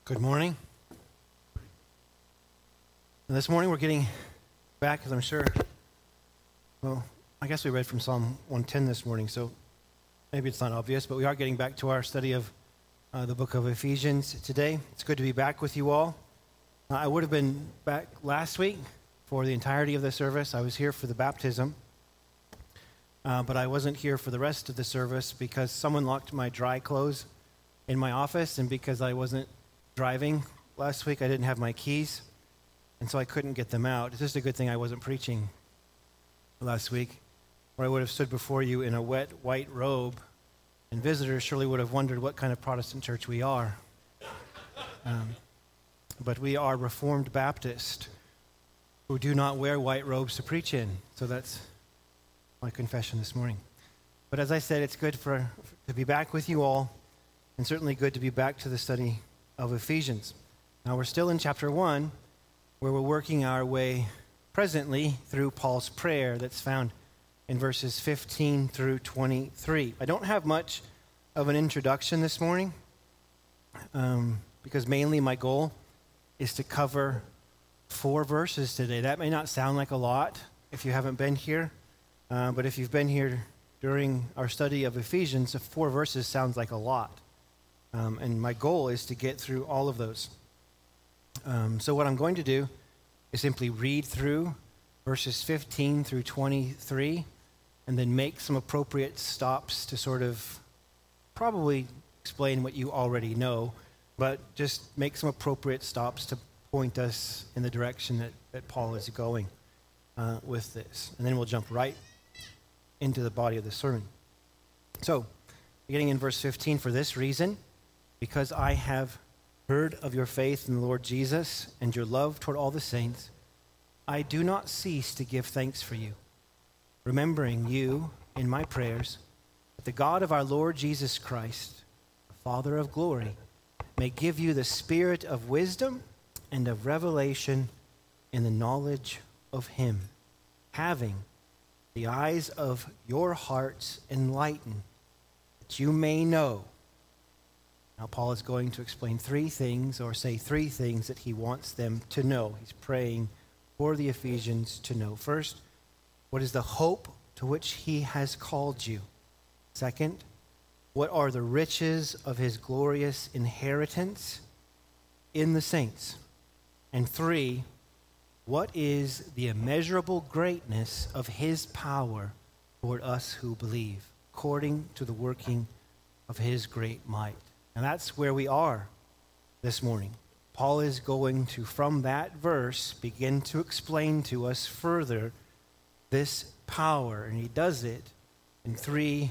Good morning. And this morning we're getting back, as I'm sure, well, I guess we read from Psalm 110 this morning, so maybe it's not obvious, but we are getting back to our study of the book of Ephesians today. It's good to be back with you all. I would have been back last week for the entirety of the service. I was here for the baptism, but I wasn't here for the rest of the service because someone locked my dry clothes in my office, and because I wasn't driving last week, I didn't have my keys, and so I couldn't get them out. It's just a good thing I wasn't preaching last week, or I would have stood before you in a wet white robe, and visitors surely would have wondered what kind of Protestant church we are. But we are Reformed Baptist who do not wear white robes to preach in, so that's my confession this morning. But as I said, it's good to be back with you all, and certainly good to be back to the study of Ephesians. Now we're still in chapter 1, where we're working our way presently through Paul's prayer that's found in verses 15 through 23. I don't have much of an introduction this morning, because mainly my goal is to cover 4 verses today. That may not sound like a lot if you haven't been here, but if you've been here during our study of Ephesians, 4 verses sounds like a lot. And my goal is to get through all of those. So what I'm going to do is simply read through verses 15 through 23 and then make some appropriate stops to sort of probably explain what you already know, but just make some appropriate stops to point us in the direction that Paul is going with this. And then we'll jump right into the body of the sermon. So, beginning in verse 15, for this reason, because I have heard of your faith in the Lord Jesus and your love toward all the saints, I do not cease to give thanks for you, remembering you in my prayers, that the God of our Lord Jesus Christ, the Father of glory, may give you the spirit of wisdom and of revelation in the knowledge of him, having the eyes of your hearts enlightened, that you may know. Now, Paul is going to explain 3 things, or say 3 things that he wants them to know. He's praying for the Ephesians to know. First, what is the hope to which he has called you? Second, what are the riches of his glorious inheritance in the saints? And 3, what is the immeasurable greatness of his power toward us who believe, according to the working of his great might? And that's where we are this morning. Paul is going to, from that verse, begin to explain to us further this power. And he does it in 3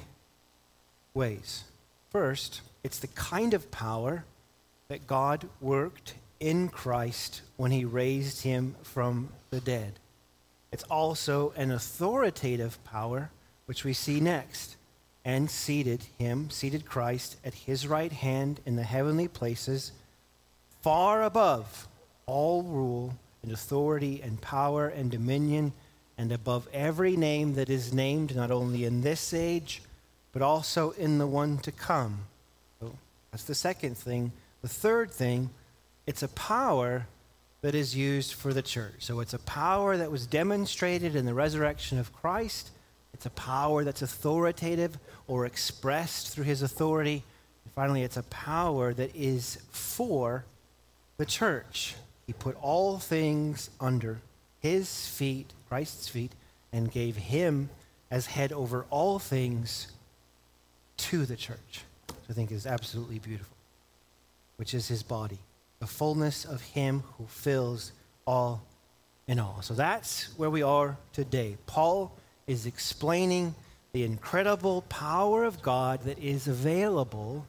ways. First, it's the kind of power that God worked in Christ when he raised him from the dead. It's also an authoritative power, which we see next. And seated Christ at his right hand in the heavenly places, far above all rule and authority and power and dominion, and above every name that is named, not only in this age, but also in the one to come. So that's the second thing. The third thing, it's a power that is used for the church. So it's a power that was demonstrated in the resurrection of Christ. It's a power that's authoritative or expressed through his authority. And finally, it's a power that is for the church. He put all things under his feet, Christ's feet, and gave him as head over all things to the church, which I think is absolutely beautiful, which is his body, the fullness of him who fills all in all. So that's where we are today. Paul is explaining the incredible power of God that is available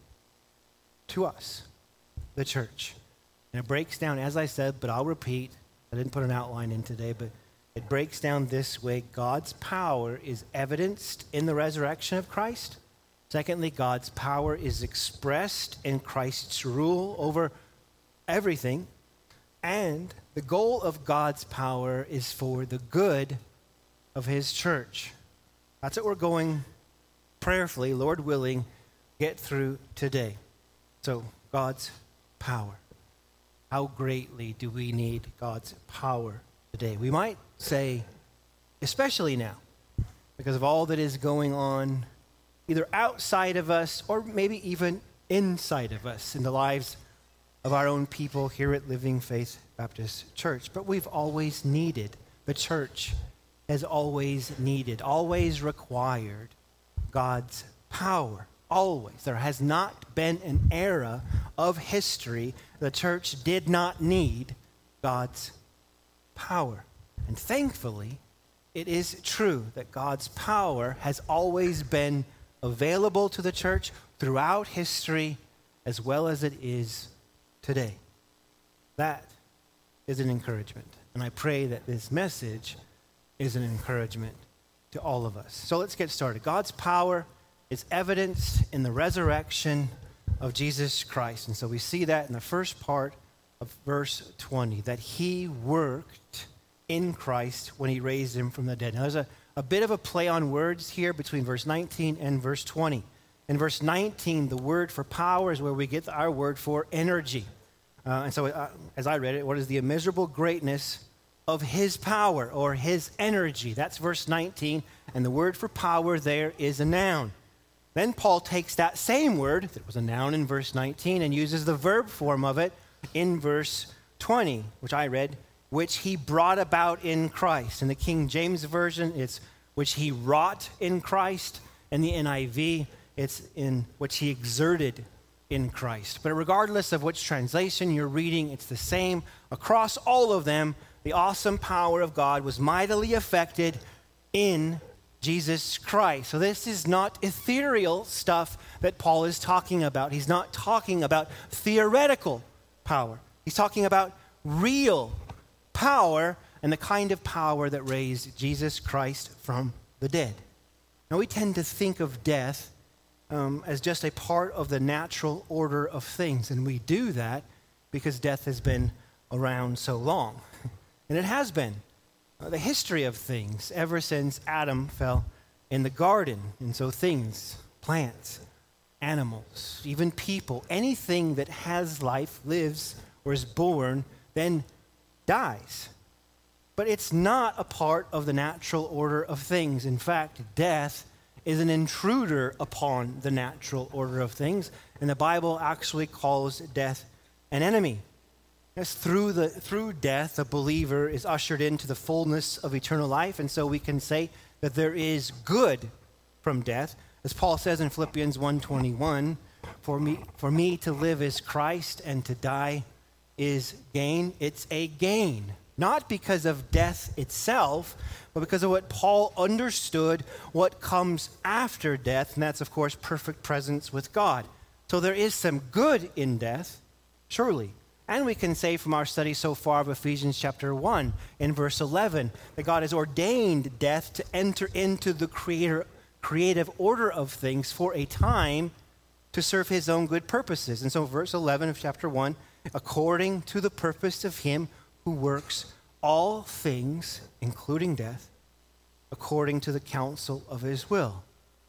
to us, the church. And it breaks down, as I said, but I'll repeat, I didn't put an outline in today, but it breaks down this way. God's power is evidenced in the resurrection of Christ. Secondly, God's power is expressed in Christ's rule over everything. And the goal of God's power is for the good of his church. That's what we're going prayerfully, Lord willing, get through today. So, God's power. how greatly do we need God's power today? We might say, especially now, because of all that is going on, either outside of us or maybe even inside of us in the lives of our own people here at Living Faith Baptist Church. But we've always needed, the church has always needed, always required God's power. Always. There has not been an era of history the church did not need God's power. And thankfully, it is true that God's power has always been available to the church throughout history as well as it is today. That is an encouragement. And I pray that this message is an encouragement to all of us. So let's get started. God's power is evidenced in the resurrection of Jesus Christ. And so we see that in the first part of verse 20, that he worked in Christ when he raised him from the dead. Now there's a bit of a play on words here between verse 19 and verse 20. In verse 19, the word for power is where we get our word for energy. And so as I read it, what is the immeasurable greatness of his power or his energy? That's verse 19, and the word for power there is a noun. Then Paul takes that same word, that was a noun in verse 19, and uses the verb form of it in verse 20, which I read, which he brought about in Christ. In the King James Version, it's which he wrought in Christ. In the NIV, it's in which he exerted in Christ. But regardless of which translation you're reading, it's the same. Across all of them, the awesome power of God was mightily affected in Jesus Christ. So this is not ethereal stuff that Paul is talking about. He's not talking about theoretical power. He's talking about real power and the kind of power that raised Jesus Christ from the dead. Now we tend to think of death as just a part of the natural order of things. And we do that because death has been around so long. And it has been. The history of things ever since Adam fell in the garden. And so things, plants, animals, even people, anything that has life, lives, or is born, then dies. But it's not a part of the natural order of things. In fact, death is an intruder upon the natural order of things. And the Bible actually calls death an enemy. Yes, through death, a believer is ushered into the fullness of eternal life. And so we can say that there is good from death. As Paul says in Philippians 1:21, for me to live is Christ and to die is gain. It's a gain. Not because of death itself, but because of what Paul understood what comes after death. And that's, of course, perfect presence with God. So there is some good in death, surely. And we can say from our study so far of Ephesians chapter 1 in verse 11 that God has ordained death to enter into the creative order of things for a time to serve his own good purposes. And so verse 11 of chapter 1, according to the purpose of him who works all things, including death, according to the counsel of his will.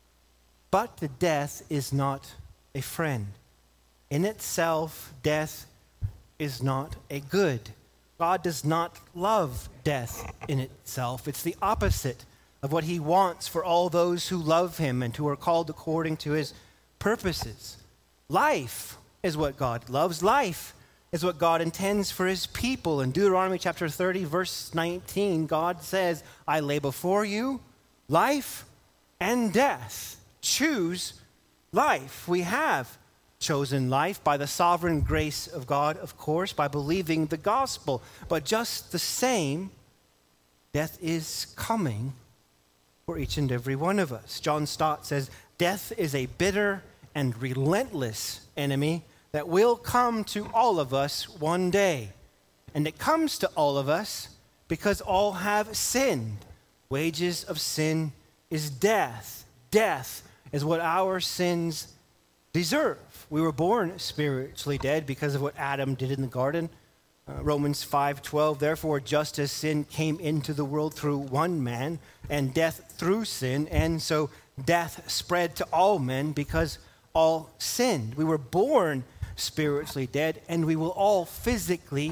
But the death is not a friend. In itself, death is not a good. God does not love death in itself. It's the opposite of what he wants for all those who love him and who are called according to his purposes. Life is what God loves. Life is what God intends for his people. In Deuteronomy chapter 30, verse 19, God says, I lay before you life and death. Choose life. We have chosen life by the sovereign grace of God, of course, by believing the gospel. But just the same, death is coming for each and every one of us. John Stott says, death is a bitter and relentless enemy that will come to all of us one day. And it comes to all of us because all have sinned. Wages of sin is death. Death is what our sins deserve. We were born spiritually dead because of what Adam did in the garden. Romans 5:12, therefore just as sin came into the world through one man, and death through sin, and so death spread to all men because all sinned. We were born spiritually dead, and we will all physically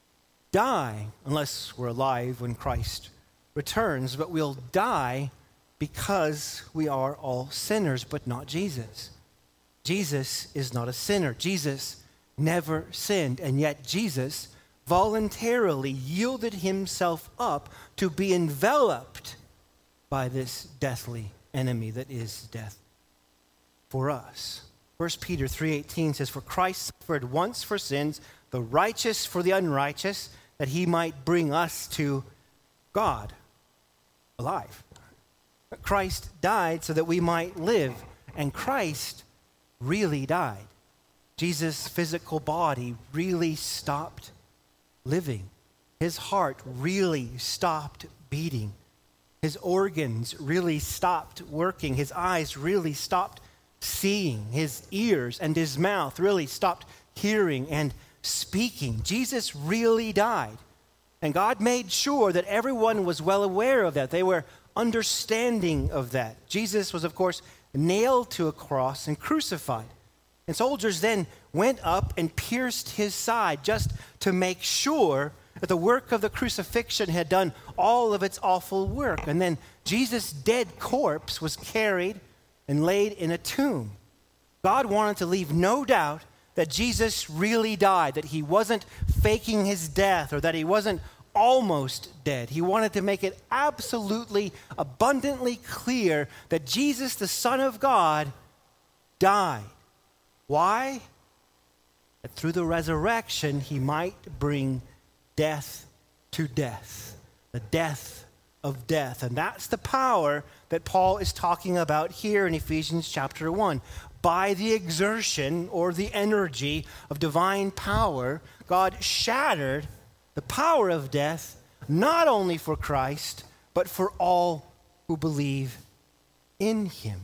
die, unless we're alive when Christ returns, but we'll die because we are all sinners, but not Jesus. Jesus is not a sinner. Jesus never sinned, and yet Jesus voluntarily yielded himself up to be enveloped by this deathly enemy that is death for us. 1 Peter 3:18 says, "For Christ suffered once for sins, the righteous for the unrighteous, that he might bring us to God alive." Christ died so that we might live, and Christ really died. Jesus' physical body really stopped living. His heart really stopped beating. His organs really stopped working. His eyes really stopped seeing. His ears and his mouth really stopped hearing and speaking. Jesus really died. And God made sure that everyone was well aware of that. They were understanding of that. Jesus was, of course, nailed to a cross and crucified. And soldiers then went up and pierced his side just to make sure that the work of the crucifixion had done all of its awful work. And then Jesus' dead corpse was carried and laid in a tomb. God wanted to leave no doubt that Jesus really died, that he wasn't faking his death or that he wasn't almost dead. He wanted to make it absolutely, abundantly clear that Jesus, the Son of God, died. Why? That through the resurrection, he might bring death to death, the death of death. And that's the power that Paul is talking about here in Ephesians chapter 1. By the exertion or the energy of divine power, God shattered the power of death, not only for Christ, but for all who believe in him.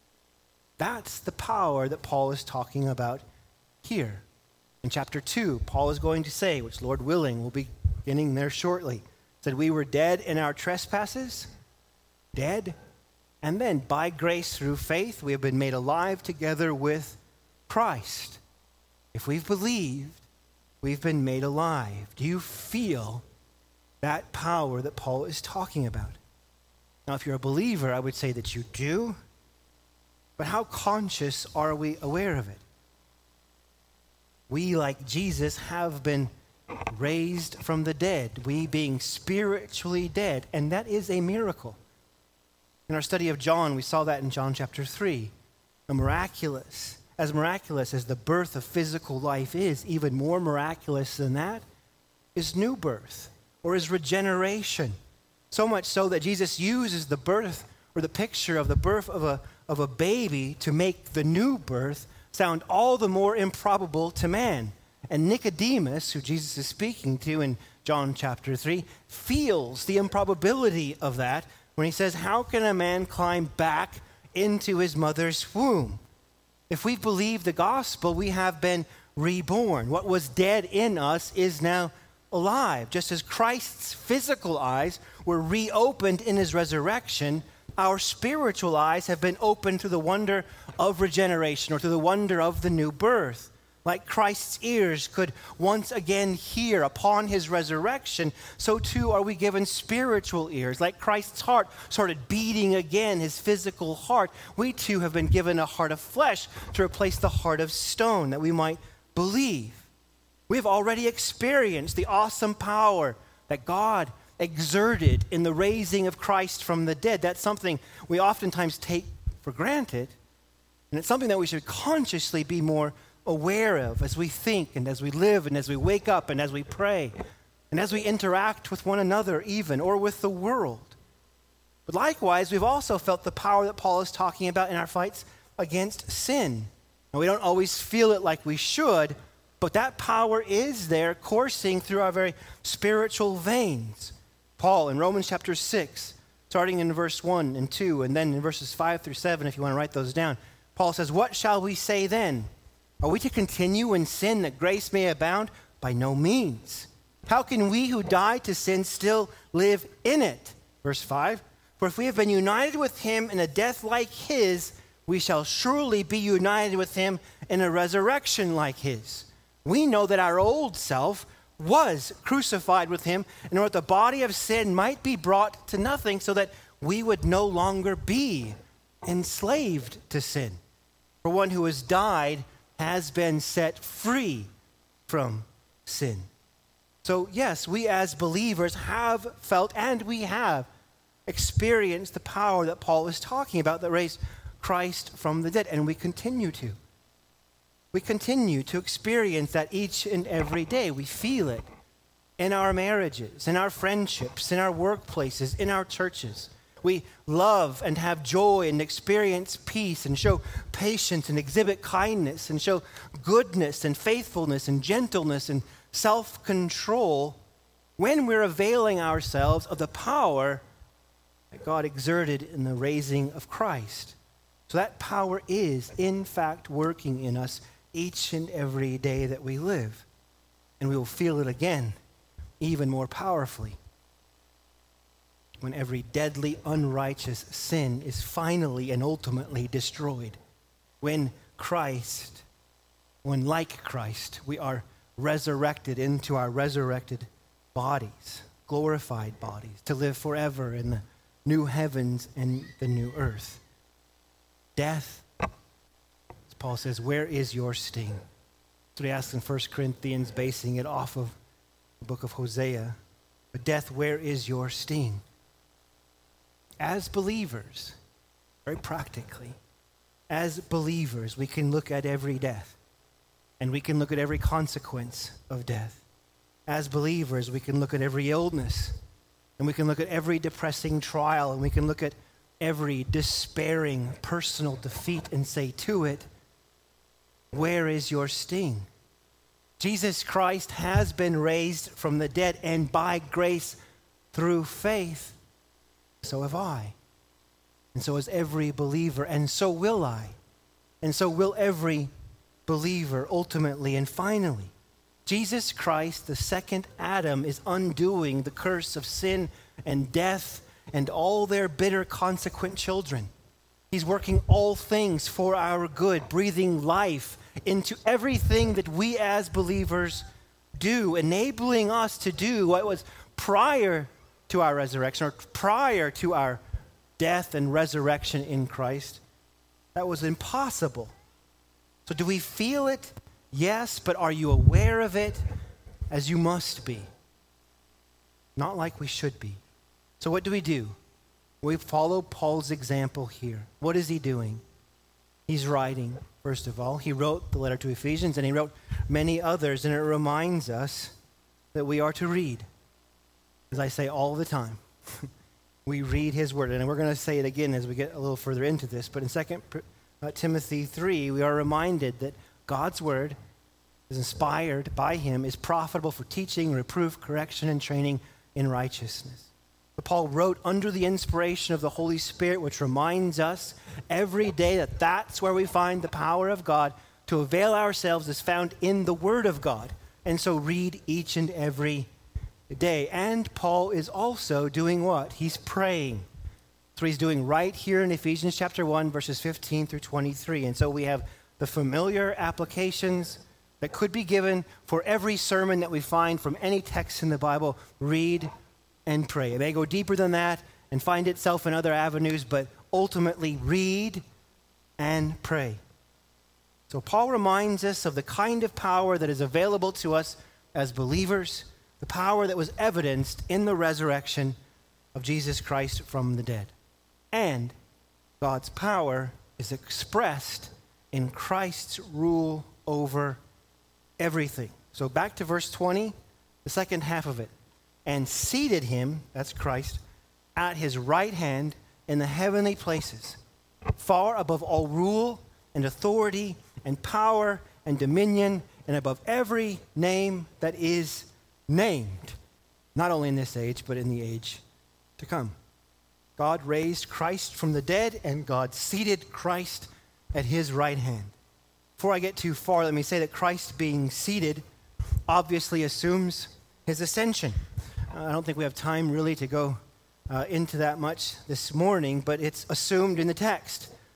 That's the power that Paul is talking about here. In chapter 2, Paul is going to say, which Lord willing, we'll be beginning there shortly, said we were dead in our trespasses, dead, and then by grace through faith, we have been made alive together with Christ. If we've believed, we've been made alive. Do you feel that power that Paul is talking about? Now, if you're a believer, I would say that you do, but how conscious are we aware of it? We, like Jesus, have been raised from the dead, we being spiritually dead, and that is a miracle. In our study of John, we saw that in John chapter 3. As miraculous as the birth of physical life is, even more miraculous than that is new birth or is regeneration. So much so that Jesus uses the birth or the picture of the birth of a baby to make the new birth sound all the more improbable to man. And Nicodemus, who Jesus is speaking to in John chapter 3, feels the improbability of that when he says, how can a man climb back into his mother's womb? If we believe the gospel, we have been reborn. What was dead in us is now alive. Just as Christ's physical eyes were reopened in his resurrection, our spiritual eyes have been opened through the wonder of regeneration or through the wonder of the new birth. Like Christ's ears could once again hear upon his resurrection, so too are we given spiritual ears. Like Christ's heart started beating again, his physical heart, we too have been given a heart of flesh to replace the heart of stone that we might believe. We've already experienced the awesome power that God exerted in the raising of Christ from the dead. That's something we oftentimes take for granted, and it's something that we should consciously be more aware of as we think and as we live and as we wake up and as we pray and as we interact with one another even or with the world. But likewise, we've also felt the power that Paul is talking about in our fights against sin. And we don't always feel it like we should, but that power is there coursing through our very spiritual veins. Paul in Romans chapter 6, starting in verse 1 and 2, and then in verses 5 through 7, if you want to write those down, Paul says, "What shall we say then? Are we to continue in sin that grace may abound? By no means. How can we who died to sin still live in it?" Verse 5, "For if we have been united with him in a death like his, we shall surely be united with him in a resurrection like his. We know that our old self was crucified with him in order that the body of sin might be brought to nothing, so that we would no longer be enslaved to sin. For one who has died has been set free from sin. So yes, we as believers have felt and we have experienced the power that Paul is talking about that raised Christ from the dead, and we continue to. We continue to experience that each and every day. We feel it in our marriages, in our friendships, in our workplaces, in our churches. We love and have joy and experience peace and show patience and exhibit kindness and show goodness and faithfulness and gentleness and self-control when we're availing ourselves of the power that God exerted in the raising of Christ. So that power is, in fact, working in us each and every day that we live. And we will feel it again, even more powerfully, when every deadly, unrighteous sin is finally and ultimately destroyed. When like Christ, we are resurrected into our resurrected bodies, glorified bodies, to live forever in the new heavens and the new earth. Death, as Paul says, where is your sting? That's what he asks in 1 Corinthians, basing it off of the book of Hosea. But death, where is your sting? As believers, very practically, as believers, we can look at every death, and we can look at every consequence of death. As believers, we can look at every illness, and we can look at every depressing trial, and we can look at every despairing personal defeat and say to it, where is your sting? Jesus Christ has been raised from the dead, and by grace through faith, so have I. And so has every believer, and so will I. And so will every believer ultimately and finally. Jesus Christ, the second Adam, is undoing the curse of sin and death and all their bitter consequent children. He's working all things for our good, breathing life into everything that we as believers do, enabling us to do what was prior to our resurrection, or prior to our death and resurrection in Christ. That was impossible. So do we feel it? Yes, but are you aware of it? As you must be. Not like we should be. So what do? We follow Paul's example here. What is he doing? He's writing, first of all. He wrote the letter to Ephesians, and he wrote many others, and it reminds us that we are to read. As I say all the time, we read his word. And we're going to say it again as we get a little further into this. But in 2 Timothy 3, we are reminded that God's word is inspired by him, is profitable for teaching, reproof, correction, and training in righteousness. But Paul wrote under the inspiration of the Holy Spirit, which reminds us every day that that's where we find the power of God to avail ourselves is found in the Word of God. And so read each and every day. And Paul is also doing what? He's praying. That's what he's doing right here in Ephesians chapter 1, verses 15 through 23. And so we have the familiar applications that could be given for every sermon that we find from any text in the Bible. Read and pray. It may go deeper than that and find itself in other avenues, but ultimately read and pray. So Paul reminds us of the kind of power that is available to us as believers, the power that was evidenced in the resurrection of Jesus Christ from the dead. And God's power is expressed in Christ's rule over everything. So back to verse 20, the second half of it. And seated him, that's Christ, at his right hand in the heavenly places, far above all rule and authority and power and dominion, and above every name that is named, not only in this age, but in the age to come. God raised Christ from the dead, and God seated Christ at his right hand. Before I get too far, let me say that Christ being seated obviously assumes his ascension. I don't think we have time really to go into that much this morning, but it's assumed in the text.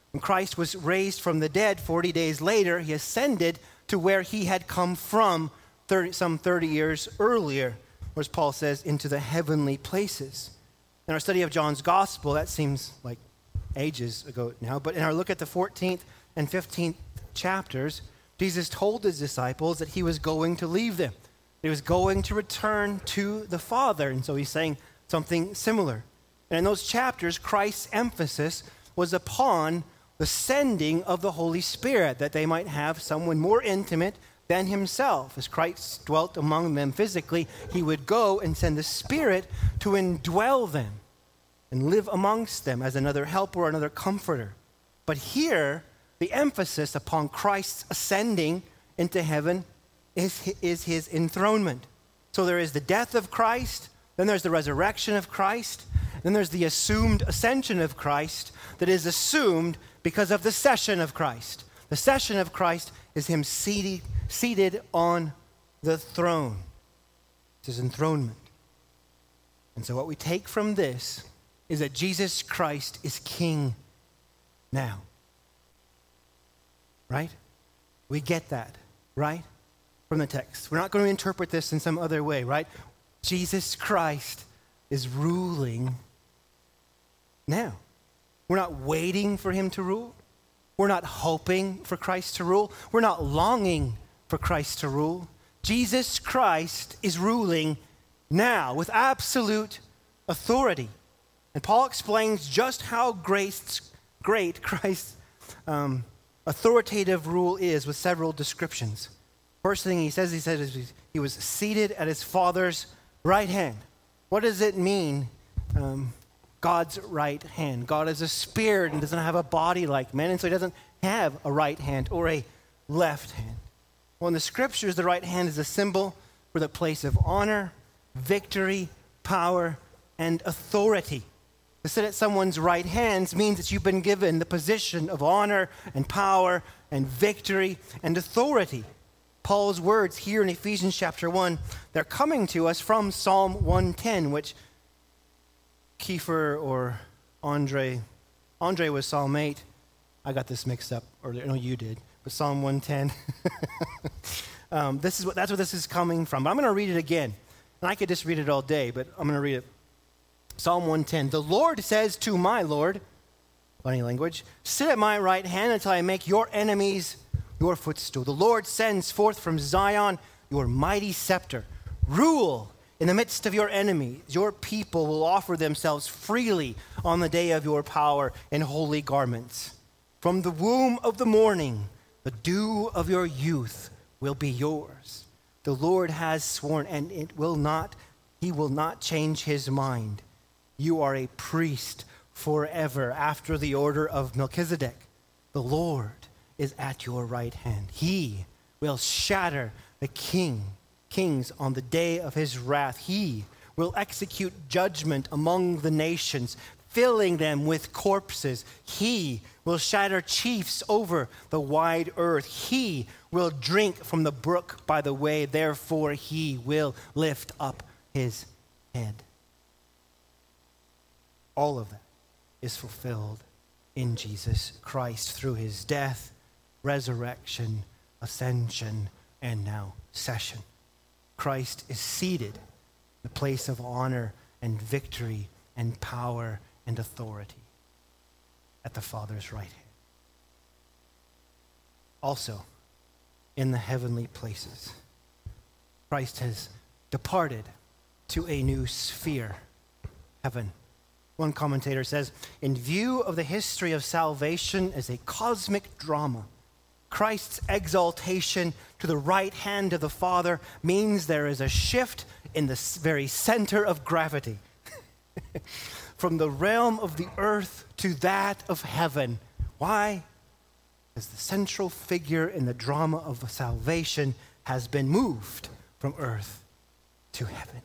When Christ was raised from the dead 40 days later, he ascended to where he had come from some 30 years earlier, or as Paul says, into the heavenly places. In our study of John's gospel, that seems like ages ago now, but in our look at the 14th and 15th chapters, Jesus told his disciples that he was going to leave them. He was going to return to the Father, and so he's saying something similar. And in those chapters, Christ's emphasis was upon the sending of the Holy Spirit, that they might have someone more intimate than himself. As Christ dwelt among them physically, he would go and send the Spirit to indwell them and live amongst them as another helper or another comforter. But here, the emphasis upon Christ's ascending into heaven is his enthronement. So there is the death of Christ, then there's the resurrection of Christ, then there's the assumed ascension of Christ that is assumed because of the session of Christ. The session of Christ is him seated on the throne. It's his enthronement. And so what we take from this is that Jesus Christ is king now. Right? We get that, right? From the text. We're not going to interpret this in some other way, right? Jesus Christ is ruling now. We're not waiting for him to rule. We're not hoping for Christ to rule. We're not longing for Christ to rule. Jesus Christ is ruling now with absolute authority. And Paul explains just how great Christ's authoritative rule is with several descriptions. First thing he says is he was seated at his Father's right hand. What does it mean, God's right hand? God is a spirit and doesn't have a body like man, and so he doesn't have a right hand or a left hand. Well, in the scriptures, the right hand is a symbol for the place of honor, victory, power, and authority. To sit at someone's right hand means that you've been given the position of honor and power and victory and authority. Paul's words here in Ephesians chapter 1, they're coming to us from Psalm 110, which Kiefer or Andre was Psalm 8. I got this mixed up, or no, you did, but Psalm 110. That's what this is coming from. But I'm going to read it again. And I could just read it all day, but I'm going to read it. Psalm 110, the Lord says to my Lord, funny language, sit at my right hand until I make your enemies your footstool. The Lord sends forth from Zion your mighty scepter. Rule in the midst of your enemies. Your people will offer themselves freely on the day of your power in holy garments. From the womb of the morning, the dew of your youth will be yours. The Lord has sworn, and he will not change his mind. You are a priest forever after the order of Melchizedek. The Lord is at your right hand. He will shatter the kings on the day of his wrath. He will execute judgment among the nations, filling them with corpses. He will shatter chiefs over the wide earth. He will drink from the brook by the way. Therefore, he will lift up his head. All of that is fulfilled in Jesus Christ through his death, resurrection, ascension, and now session. Christ is seated in the place of honor and victory and power and authority at the Father's right hand. Also, in the heavenly places, Christ has departed to a new sphere, heaven. One commentator says, in view of the history of salvation as a cosmic drama, Christ's exaltation to the right hand of the Father means there is a shift in the very center of gravity. From the realm of the earth to that of heaven. Why? Because the central figure in the drama of salvation has been moved from earth to heaven.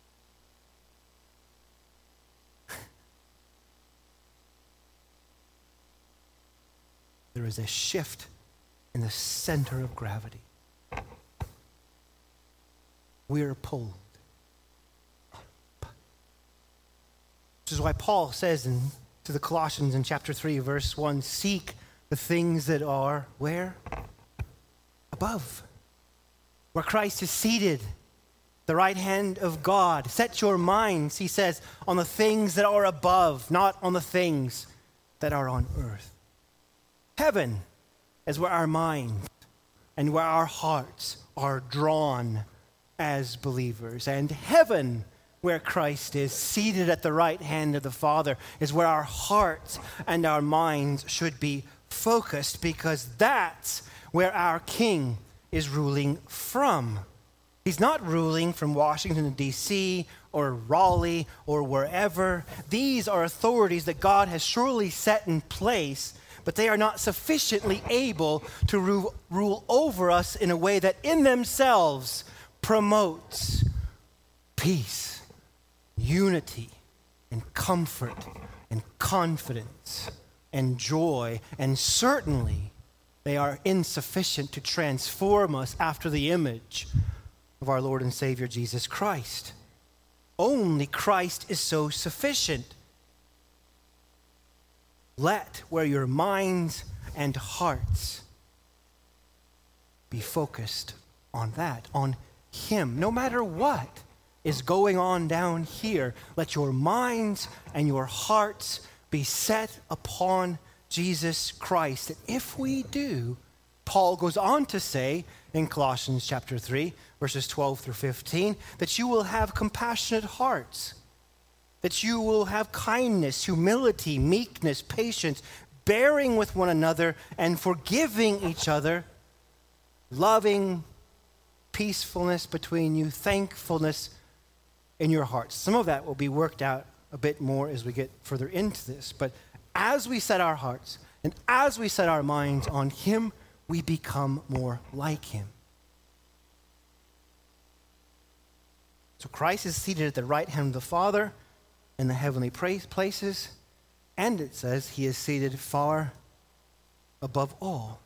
There is a shift in the center of gravity. We're pulled up. Which is why Paul says to to the Colossians in chapter 3, verse 1, seek the things that are where? Above. Where Christ is seated, the right hand of God. Set your minds, he says, on the things that are above, not on the things that are on earth. Heaven is where our minds and where our hearts are drawn as believers. And heaven, where Christ is seated at the right hand of the Father, is where our hearts and our minds should be focused, because that's where our King is ruling from. He's not ruling from Washington, D.C., or Raleigh, or wherever. These are authorities that God has surely set in place, but they are not sufficiently able to rule over us in a way that in themselves promotes peace, unity, and comfort, and confidence, and joy, and certainly they are insufficient to transform us after the image of our Lord and Savior Jesus Christ. Only Christ is so sufficient. Let where your minds and hearts be focused on that, on Him. No matter what is going on down here, let your minds and your hearts be set upon Jesus Christ. And if we do, Paul goes on to say in Colossians chapter 3, verses 12 through 15, that you will have compassionate hearts, that you will have kindness, humility, meekness, patience, bearing with one another and forgiving each other, loving peacefulness between you, thankfulness in your hearts. Some of that will be worked out a bit more as we get further into this. But as we set our hearts and as we set our minds on Him, we become more like Him. So Christ is seated at the right hand of the Father in the heavenly places, and it says He is seated far above all.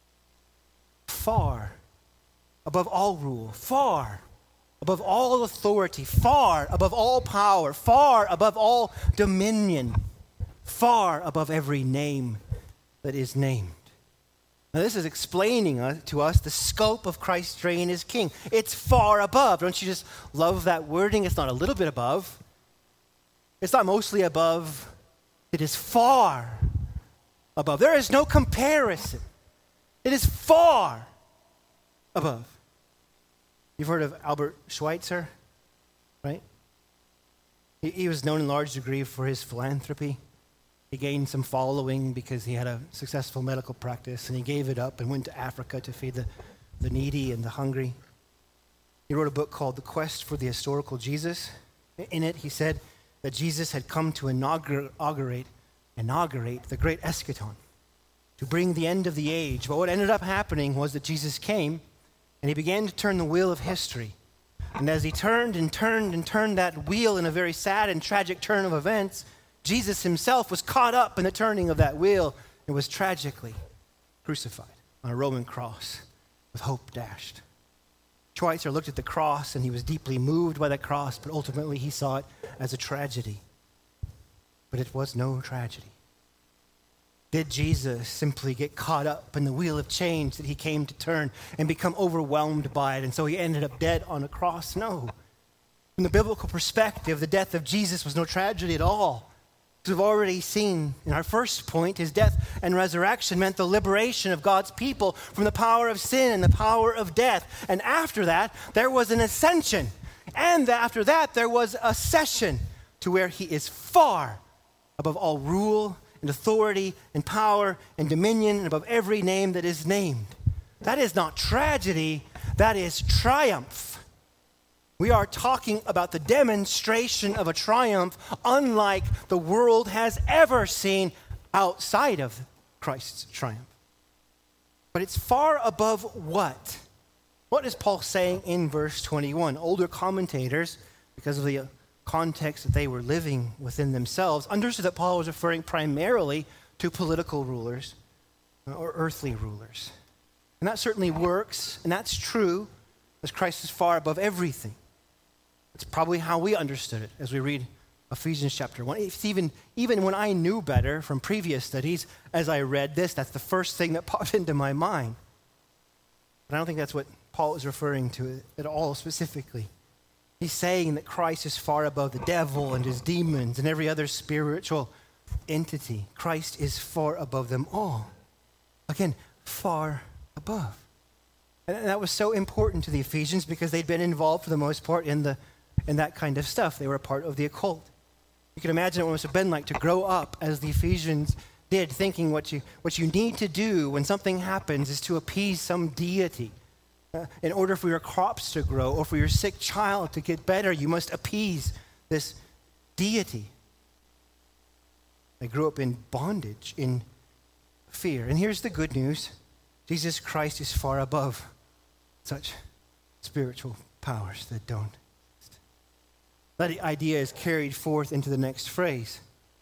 Far above all rule, far above all authority, far above all power, far above all dominion, far above every name that is named. Now, this is explaining to us the scope of Christ's reign as King. It's far above. Don't you just love that wording? It's not a little bit above. It's not mostly above. It is far above. There is no comparison. It is far above. You've heard of Albert Schweitzer, right? He was known in large degree for his philanthropy. He gained some following because he had a successful medical practice, and he gave it up and went to Africa to feed the needy and the hungry. He wrote a book called The Quest for the Historical Jesus. In it, he said that Jesus had come to inaugurate the great eschaton, to bring the end of the age. But what ended up happening was that Jesus came, and he began to turn the wheel of history. And as he turned and turned and turned that wheel in a very sad and tragic turn of events, Jesus himself was caught up in the turning of that wheel and was tragically crucified on a Roman cross with hope dashed. Schweitzer looked at the cross and he was deeply moved by that cross, but ultimately he saw it as a tragedy. But it was no tragedy. Did Jesus simply get caught up in the wheel of change that he came to turn and become overwhelmed by it, and so he ended up dead on a cross? No. From the biblical perspective, the death of Jesus was no tragedy at all. As we've already seen in our first point, his death and resurrection meant the liberation of God's people from the power of sin and the power of death. And after that, there was an ascension. And after that, there was a session to where he is far above all rule and authority and power and dominion and above every name that is named. That is not tragedy, that is triumph. We are talking about the demonstration of a triumph unlike the world has ever seen outside of Christ's triumph. But it's far above what? What is Paul saying in verse 21? Older commentators, because of the context that they were living within themselves, understood that Paul was referring primarily to political rulers or earthly rulers. And that certainly works, and that's true, as Christ is far above everything. It's probably how we understood it as we read Ephesians chapter 1. It's even when I knew better from previous studies, as I read this, that's the first thing that popped into my mind. But I don't think that's what Paul is referring to at all specifically. He's saying that Christ is far above the devil and his demons and every other spiritual entity. Christ is far above them all. Again, far above. And that was so important to the Ephesians because they'd been involved for the most part in that kind of stuff. They were a part of the occult. You can imagine what it must have been like to grow up as the Ephesians did, thinking what you need to do when something happens is to appease some deity. In order for your crops to grow or for your sick child to get better, you must appease this deity. They grew up in bondage, in fear. And here's the good news. Jesus Christ is far above such spiritual powers that don't exist. That idea is carried forth into the next phrase.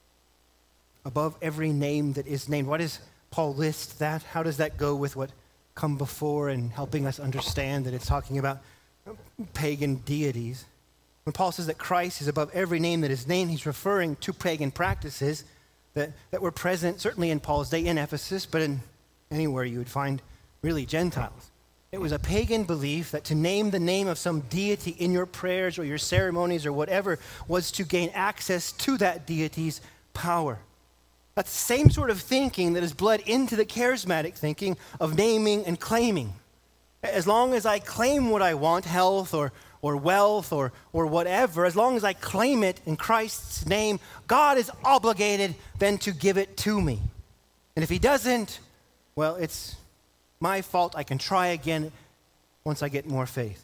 Above every name that is named. Why does Paul list that? How does that go with what come before and helping us understand that it's talking about pagan deities? When Paul says that Christ is above every name that is named, he's referring to pagan practices that were present certainly in Paul's day in Ephesus, but in anywhere you would find really Gentiles. It was a pagan belief that to name the name of some deity in your prayers or your ceremonies or whatever was to gain access to that deity's power. That's the same sort of thinking that has bled into the charismatic thinking of naming and claiming. As long as I claim what I want, health or wealth or whatever, as long as I claim it in Christ's name, God is obligated then to give it to me. And if he doesn't, well, it's my fault. I can try again once I get more faith.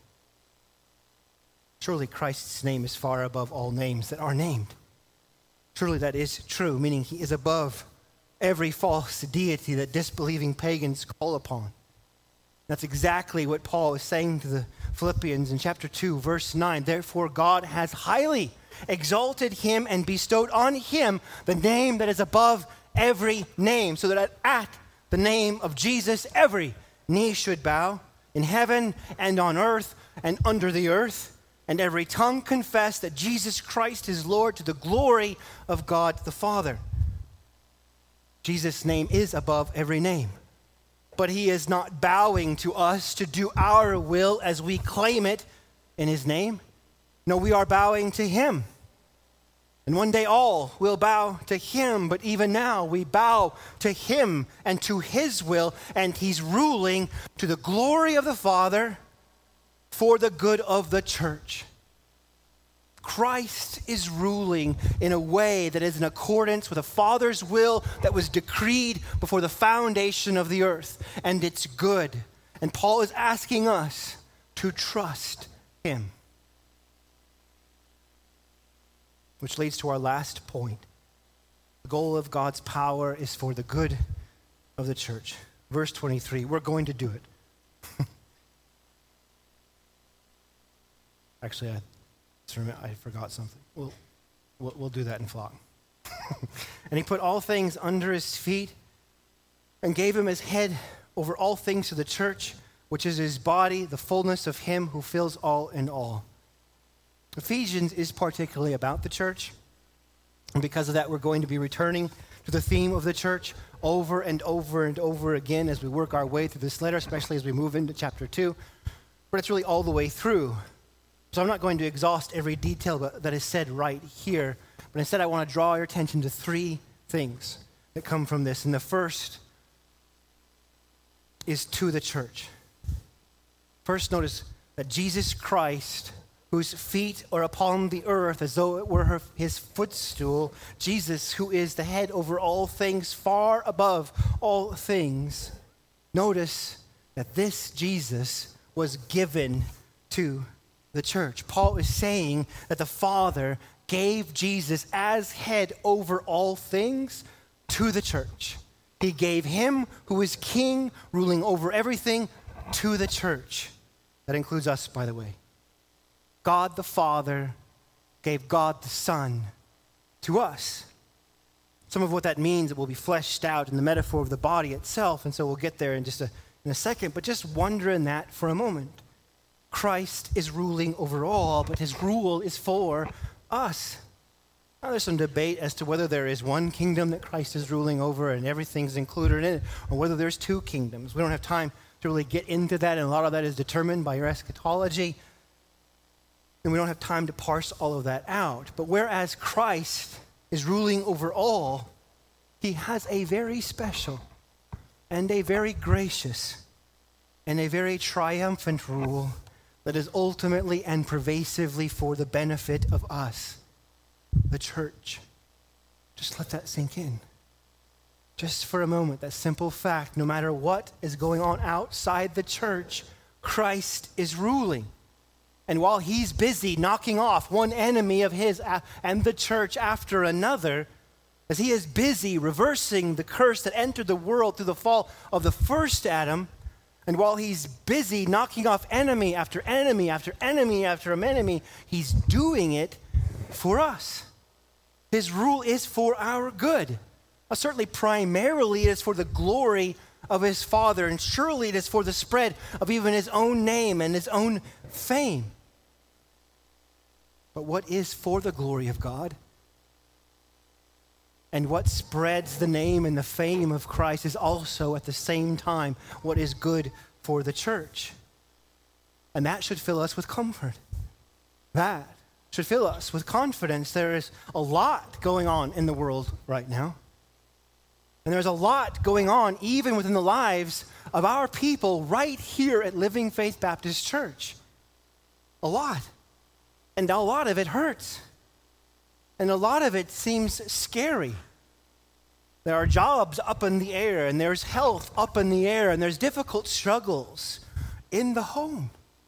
Surely Christ's name is far above all names that are named. Surely that is true, meaning he is above every false deity that disbelieving pagans call upon. That's exactly what Paul is saying to the Philippians in chapter 2, verse 9. Therefore God has highly exalted him and bestowed on him the name that is above every name, so that at the name of Jesus every knee should bow in heaven and on earth and under the earth, and every tongue confess that Jesus Christ is Lord to the glory of God the Father. Jesus' name is above every name. But he is not bowing to us to do our will as we claim it in his name. No, we are bowing to him. And one day all will bow to him, but even now we bow to him and to his will, and he's ruling to the glory of the Father for the good of the church. Christ is ruling in a way that is in accordance with the Father's will that was decreed before the foundation of the earth, and it's good. And Paul is asking us to trust him. Which leads to our last point. The goal of God's power is for the good of the church. Verse 23, we're going to do it. Actually, I forgot something. We'll do that in flock. And he put all things under his feet and gave him his head over all things to the church, which is his body, the fullness of him who fills all in all. Ephesians is particularly about the church. And because of that, we're going to be returning to the theme of the church over and over and over again as we work our way through this letter, especially as we move into chapter 2. But it's really all the way through. So I'm not going to exhaust every detail that is said right here, but instead I want to draw your attention to three things that come from this. And the first is to the church. First, notice that Jesus Christ, whose feet are upon the earth as though it were his footstool, Jesus, who is the head over all things, far above all things, notice that this Jesus was given to the church. Paul is saying that the Father gave Jesus as head over all things to the church. He gave him who is king, ruling over everything, to the church. That includes us, by the way. God the Father gave God the Son to us. Some of what that means will be fleshed out in the metaphor of the body itself, and so we'll get there in a second, but just wonder in that for a moment. Christ is ruling over all, but his rule is for us. Now, there's some debate as to whether there is one kingdom that Christ is ruling over and everything's included in it, or whether there's two kingdoms. We don't have time to really get into that, and a lot of that is determined by your eschatology. And we don't have time to parse all of that out. But whereas Christ is ruling over all, he has a very special and a very gracious and a very triumphant rule that is ultimately and pervasively for the benefit of us, the church. Just let that sink in. Just for a moment, that simple fact, no matter what is going on outside the church, Christ is ruling. And while he's busy knocking off one enemy of his and the church after another, as he is busy reversing the curse that entered the world through the fall of the first Adam, and while he's busy knocking off enemy after enemy after enemy after enemy, he's doing it for us. His rule is for our good. Certainly primarily it is for the glory of his Father, and surely it is for the spread of even his own name and his own fame. But what is for the glory of God and what spreads the name and the fame of Christ is also at the same time what is good for the church. And that should fill us with comfort. That should fill us with confidence. There is a lot going on in the world right now. And there's a lot going on even within the lives of our people right here at Living Faith Baptist Church. A lot. And a lot of it hurts. And a lot of it seems scary. There are jobs up in the air, and there's health up in the air, and there's difficult struggles in the home.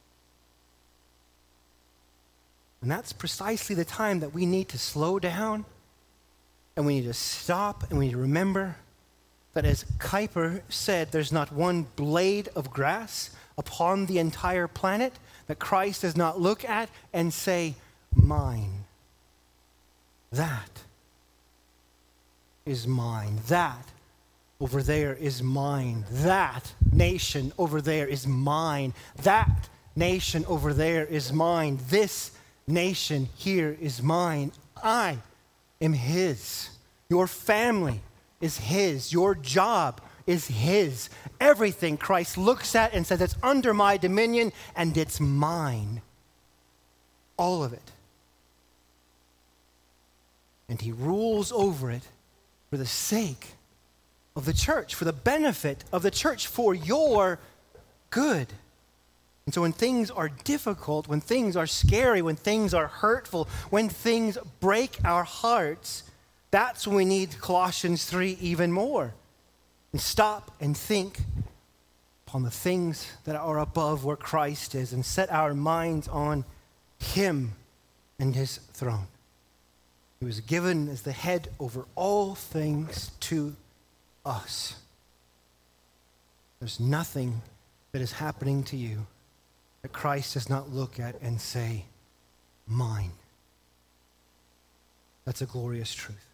And that's precisely the time that we need to slow down, and we need to stop, and we need to remember that, as Kuyper said, there's not one blade of grass upon the entire planet that Christ does not look at and say, mine. That is mine. That over there is mine. That nation over there is mine. That nation over there is mine. This nation here is mine. I am his. Your family is his. Your job is his. Everything Christ looks at and says, it's under my dominion and it's mine. All of it. And he rules over it for the sake of the church, for the benefit of the church, for your good. And so when things are difficult, when things are scary, when things are hurtful, when things break our hearts, that's when we need Colossians 3 even more. And stop and think upon the things that are above where Christ is and set our minds on him and his throne. He was given as the head over all things to us. There's nothing that is happening to you that Christ does not look at and say, mine. That's a glorious truth.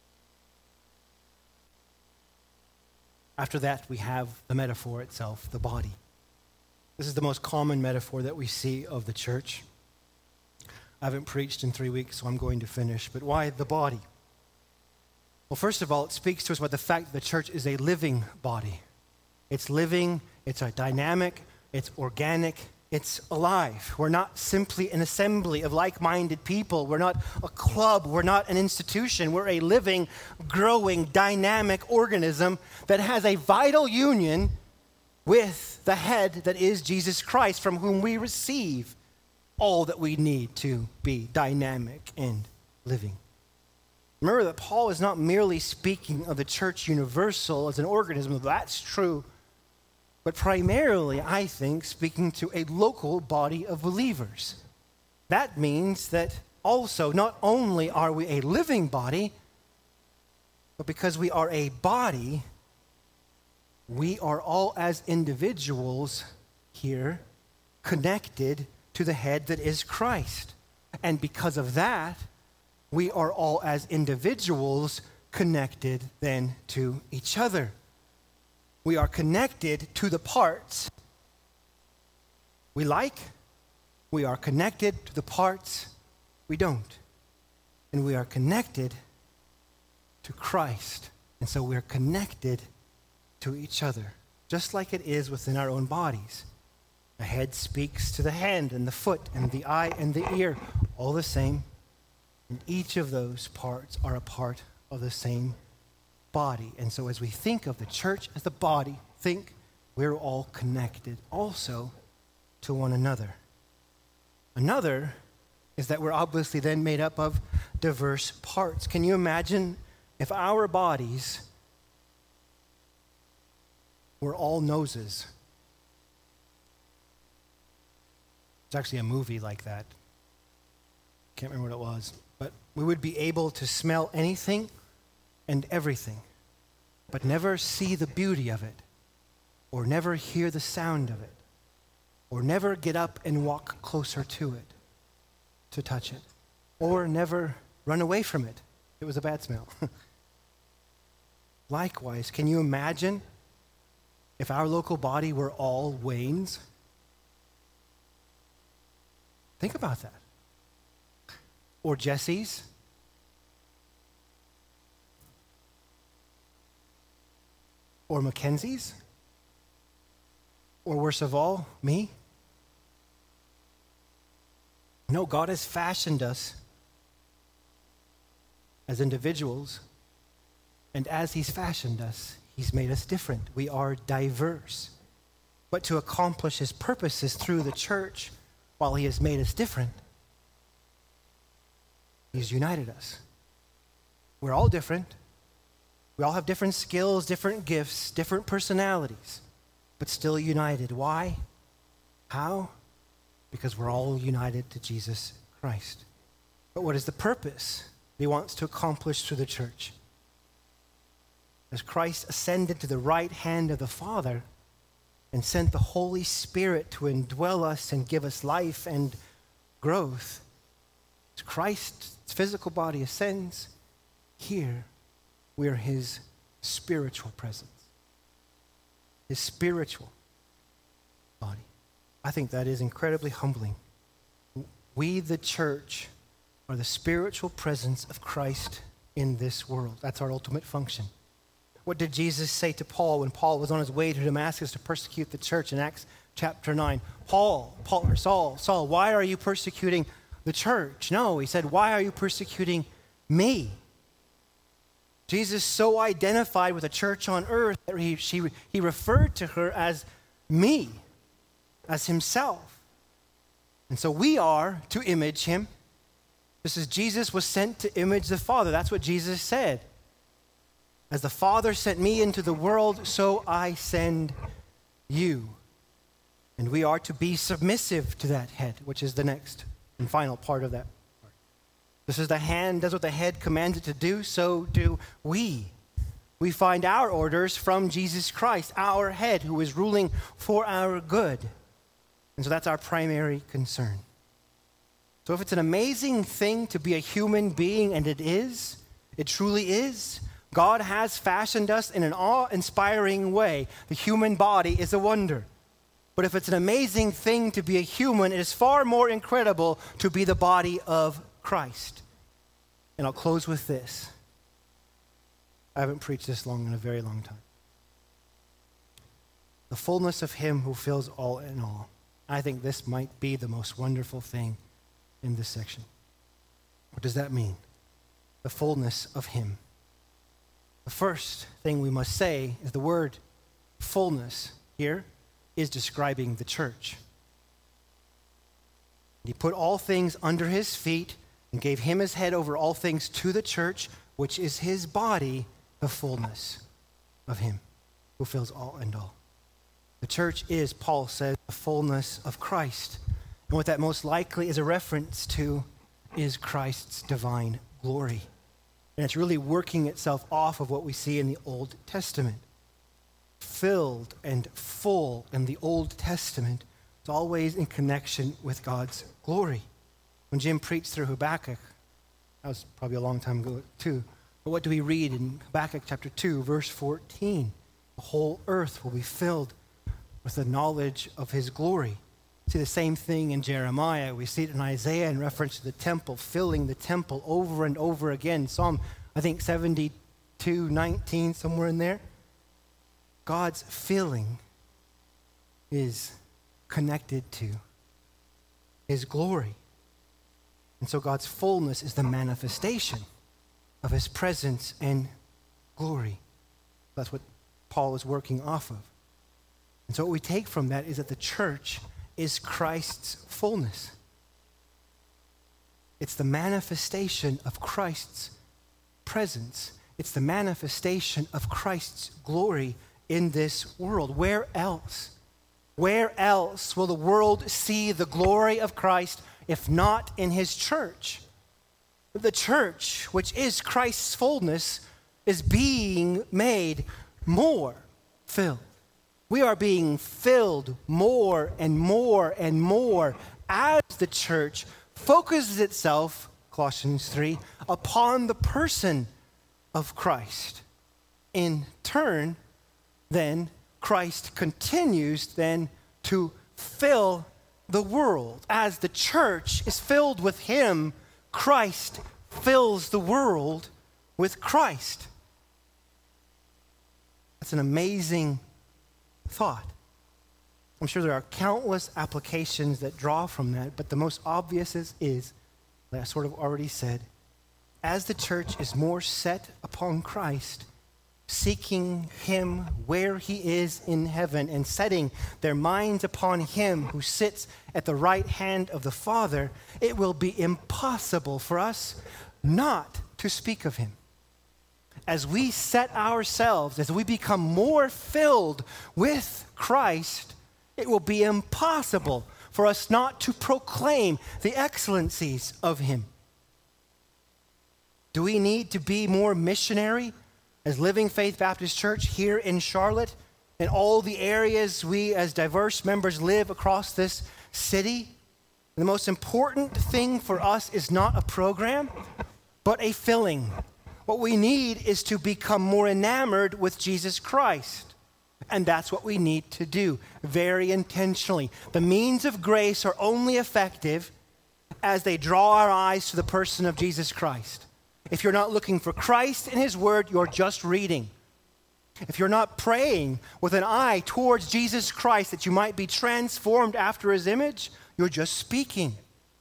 After that, we have the metaphor itself, the body. This is the most common metaphor that we see of the church. I haven't preached in 3 weeks, so I'm going to finish. But why the body? Well, first of all, it speaks to us about the fact that the church is a living body. It's living, it's a dynamic, it's organic, it's alive. We're not simply an assembly of like-minded people. We're not a club. We're not an institution. We're a living, growing, dynamic organism that has a vital union with the head that is Jesus Christ, from whom we receive all that we need to be dynamic and living. Remember that Paul is not merely speaking of the church universal as an organism. That's true. But primarily, I think, speaking to a local body of believers. That means that also, not only are we a living body, but because we are a body, we are all as individuals here connected to the head that is Christ. And because of that, we are all as individuals connected then to each other. We are connected to the parts we like. We are connected to the parts we don't. and we are connected to Christ. And so we're connected to each other, just like it is within our own bodies. The head speaks to the hand and the foot and the eye and the ear, all the same. And each of those parts are a part of the same body. And so as we think of the church as the body, think we're all connected also to one another. Another is that we're obviously then made up of diverse parts. Can you imagine if our bodies were all noses? It's actually a movie like that. Can't remember what it was. But we would be able to smell anything and everything, but never see the beauty of it, or never hear the sound of it, or never get up and walk closer to it to touch it, or never run away from it. It was a bad smell. Likewise, can you imagine if our local body were all Waynes? Think about that. Or Jesse's. Or Mackenzie's. Or worst of all, me. No, God has fashioned us as individuals, and as He's fashioned us, He's made us different. We are diverse. But to accomplish His purposes through the church, while He has made us different, He's united us. We're all different. We all have different skills, different gifts, different personalities, but still united. Why? How? Because we're all united to Jesus Christ. But what is the purpose He wants to accomplish through the church? As Christ ascended to the right hand of the Father and sent the Holy Spirit to indwell us and give us life and growth, as Christ's physical body ascends, here we are His spiritual presence, His spiritual body. I think that is incredibly humbling. We, the church, are the spiritual presence of Christ in this world. That's our ultimate function. What did Jesus say to Paul when Paul was on his way to Damascus to persecute the church in Acts chapter 9? Saul, why are you persecuting the church? No, he said, why are you persecuting me? Jesus so identified with the church on earth that he referred to her as me, as Himself. And so we are to image Him, just as Jesus was sent to image the Father. That's what Jesus said. As the Father sent me into the world, so I send you. And we are to be submissive to that head, which is the next and final part of that. This is the hand does what the head commands it to do, so do we. We find our orders from Jesus Christ, our head, who is ruling for our good. And so that's our primary concern. So if it's an amazing thing to be a human being, and it is, it truly is, God has fashioned us in an awe-inspiring way. The human body is a wonder. But if it's an amazing thing to be a human, it is far more incredible to be the body of Christ. And I'll close with this. I haven't preached this long in a very long time. The fullness of Him who fills all in all. I think this might be the most wonderful thing in this section. What does that mean? The fullness of Him. The first thing we must say is the word fullness here is describing the church. He put all things under His feet and gave Him as head over all things to the church, which is His body, the fullness of Him who fills all and all. The church is, Paul says, the fullness of Christ. And what that most likely is a reference to is Christ's divine glory. And it's really working itself off of what we see in the Old Testament. Filled and full in the Old Testament is always in connection with God's glory. When Jim preached through Habakkuk, that was probably a long time ago too, but what do we read in Habakkuk chapter 2, verse 14? The whole earth will be filled with the knowledge of His glory. See the same thing in Jeremiah. We see it in Isaiah in reference to the temple, filling the temple over and over again. Psalm, I think, 72:19, somewhere in there. God's filling is connected to his glory. And so God's fullness is the manifestation of his presence and glory. That's what Paul is working off of. And so what we take from that is that the church is Christ's fullness. It's the manifestation of Christ's presence. It's the manifestation of Christ's glory in this world. Where else will the world see the glory of Christ if not in his church? The church, which is Christ's fullness, is being made more filled. We are being filled more and more and more as the church focuses itself, Colossians 3, upon the person of Christ. In turn, then, Christ continues then to fill the world. As the church is filled with him, Christ fills the world with Christ. That's an amazing thought. I'm sure there are countless applications that draw from that, but the most obvious is, like I sort of already said, as the church is more set upon Christ, seeking him where he is in heaven and setting their minds upon him who sits at the right hand of the Father, it will be impossible for us not to speak of him. As we set ourselves, as we become more filled with Christ, it will be impossible for us not to proclaim the excellencies of him. Do we need to be more missionary as Living Faith Baptist Church here in Charlotte and all the areas we as diverse members live across this city? The most important thing for us is not a program, but a filling. What we need is to become more enamored with Jesus Christ. And that's what we need to do very intentionally. The means of grace are only effective as they draw our eyes to the person of Jesus Christ. If you're not looking for Christ in his word, you're just reading. If you're not praying with an eye towards Jesus Christ that you might be transformed after his image, you're just speaking.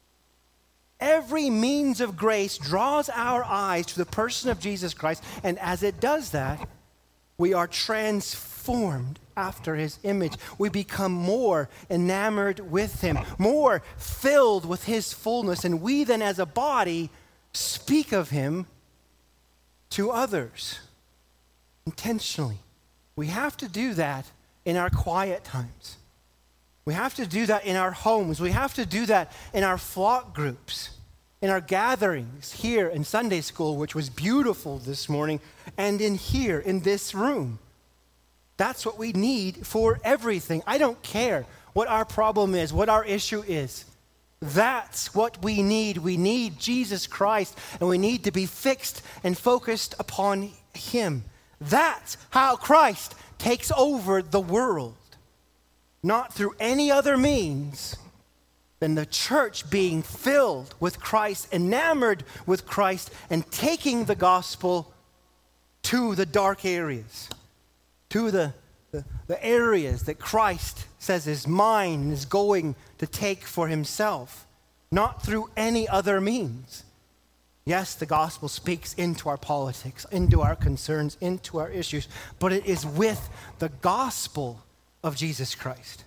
Every means of grace draws our eyes to the person of Jesus Christ, and as it does that, we are transformed after his image. We become more enamored with him, more filled with his fullness, and we then as a body speak of him to others intentionally. We have to do that in our quiet times. We have to do that in our homes. We have to do that in our flock groups, in our gatherings here in Sunday school, which was beautiful this morning, and in here, in this room. That's what we need for everything. I don't care what our problem is, what our issue is. That's what we need. We need Jesus Christ, and we need to be fixed and focused upon him. That's how Christ takes over the world. Not through any other means than the church being filled with Christ, enamored with Christ, and taking the gospel to the dark areas, to the areas that Christ says is mine and is going to take for himself, not through any other means. Yes, the gospel speaks into our politics, into our concerns, into our issues, but it is with the gospel of Jesus Christ.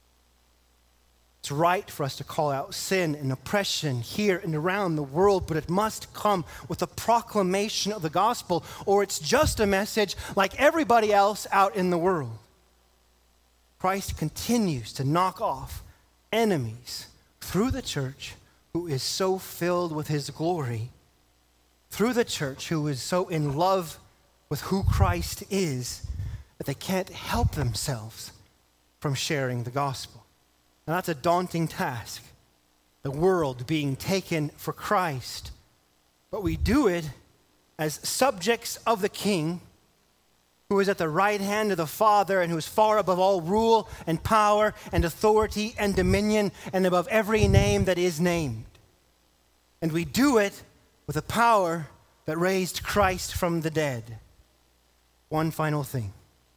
It's right for us to call out sin and oppression here and around the world, but it must come with a proclamation of the gospel, or it's just a message like everybody else out in the world. Christ continues to knock off enemies through the church who is so filled with his glory, through the church who is so in love with who Christ is that they can't help themselves from sharing the gospel. Now that's a daunting task, the world being taken for Christ. But we do it as subjects of the King who is at the right hand of the Father and who is far above all rule and power and authority and dominion and above every name that is named. And we do it with the power that raised Christ from the dead. One final thing.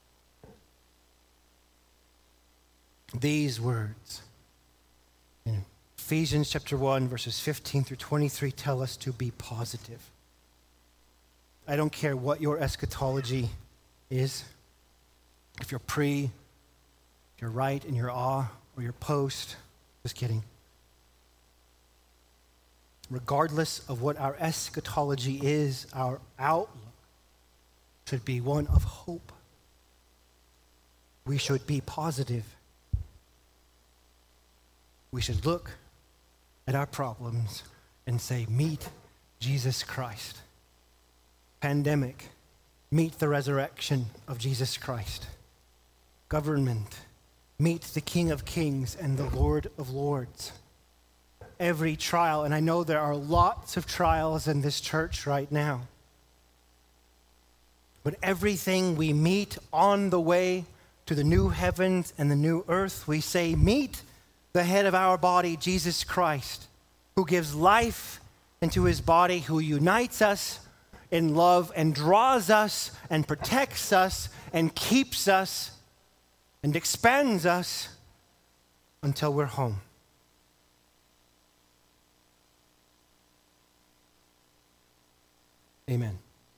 These words in Ephesians chapter 1, verses 15 through 23 tell us to be positive. I don't care what your eschatology is. If you're pre, if you're right and you're awe, or you're post, just kidding. Regardless of what our eschatology is, our outlook should be one of hope. We should be positive. We should look at our problems and say, meet Jesus Christ. Pandemic, meet the resurrection of Jesus Christ. Government, meet the King of Kings and the Lord of Lords. Every trial, and I know there are lots of trials in this church right now, but everything we meet on the way to the new heavens and the new earth, we say, meet the head of our body, Jesus Christ, who gives life into his body, who unites us in love and draws us and protects us and keeps us and expands us until we're home. Amen.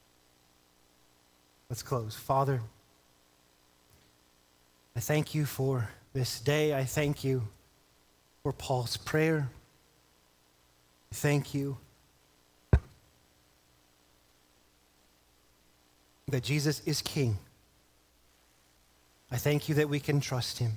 Let's close. Father, I thank you for this day. I thank you for Paul's prayer. I thank you that Jesus is King. I thank you that we can trust him,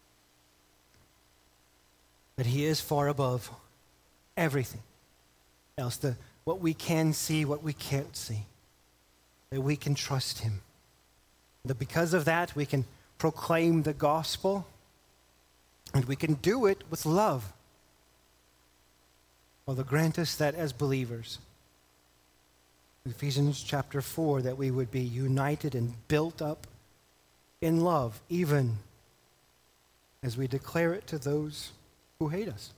that he is far above everything else, what we can see, what we can't see, that we can trust him. That because of that, we can proclaim the gospel, and we can do it with love. Father, grant us that as believers. Ephesians chapter 4, that we would be united and built up in love, even as we declare it to those who hate us.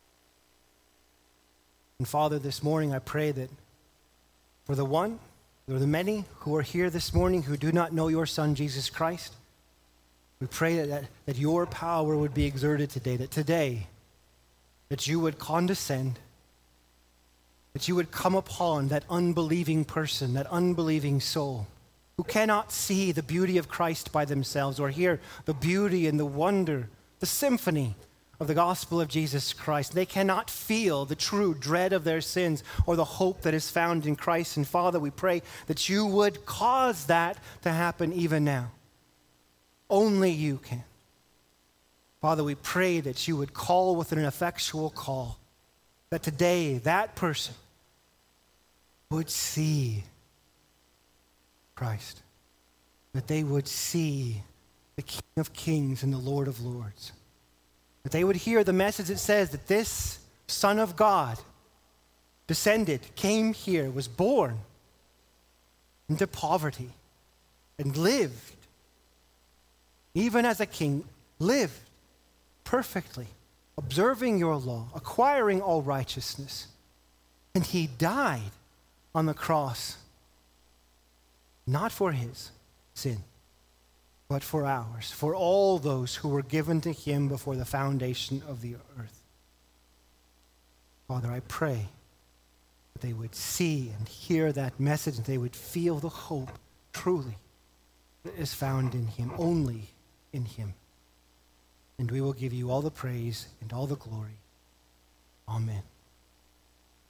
And Father, this morning I pray that for the one, or the many who are here this morning who do not know your Son, Jesus Christ, we pray that your power would be exerted today, that you would condescend, that you would come upon that unbelieving person, that unbelieving soul, who cannot see the beauty of Christ by themselves or hear the beauty and the wonder, the symphony of the gospel of Jesus Christ. They cannot feel the true dread of their sins or the hope that is found in Christ. And Father, we pray that you would cause that to happen even now. Only you can. Father, we pray that you would call with an effectual call, that today that person would see Christ, that they would see the King of Kings and the Lord of Lords, that they would hear the message that says that this Son of God descended, came here, was born into poverty and lived, even as a king, lived perfectly, observing your law, acquiring all righteousness. And he died on the cross, not for his sin, but for ours, for all those who were given to him before the foundation of the earth. Father, I pray that they would see and hear that message, and they would feel the hope truly that is found in him, only in him. And we will give you all the praise and all the glory. Amen.